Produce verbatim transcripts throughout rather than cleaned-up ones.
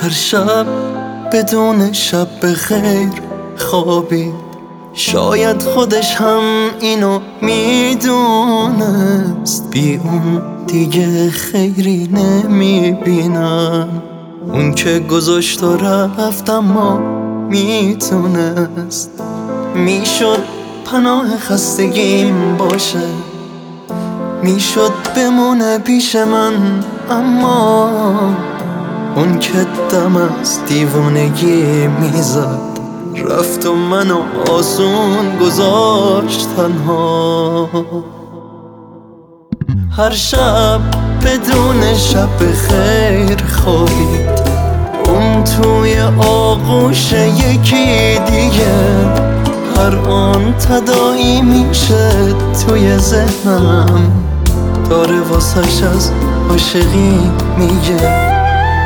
هر شب بدون شب بخیر خوابید، شاید خودش هم اینو میدونست. بی اون دیگه خیری نمیبینم، اون که گذاشت و رفت اما میتونست. میشد پناه خستگیم باشه، میشد بمونه پیش من، اما اون که دم از دیوانگی میزد رفت و منو آسون گذاشت تنها. هر شب بدون شب بخیر خوابید، اون توی آغوش یکی دیگه. هر آن تداعی میشه توی ذهنم، داره واسش از عاشقی میگه.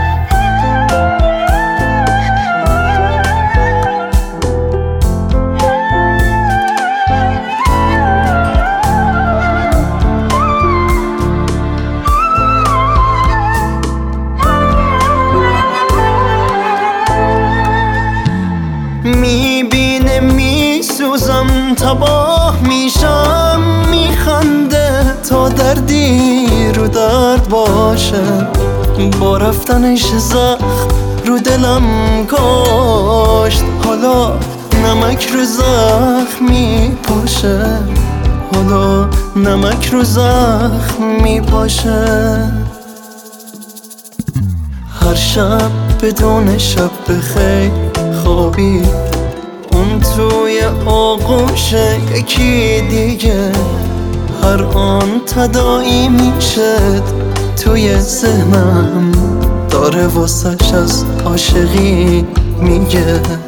میبینه میسوزم، تباه میشم، میخنده تا دردی رو درد باشه. با رفتنش زخم رو دلم کاشت، حالا نمک رو زخم میپاشه، حالا نمک رو زخم میپاشه. هر شب بدون شب بخیر خوابید، اون توی آغوش یکی دیگه. هر آن تداعی میشه توی ذهنم، داره واسش از عاشقی میگه.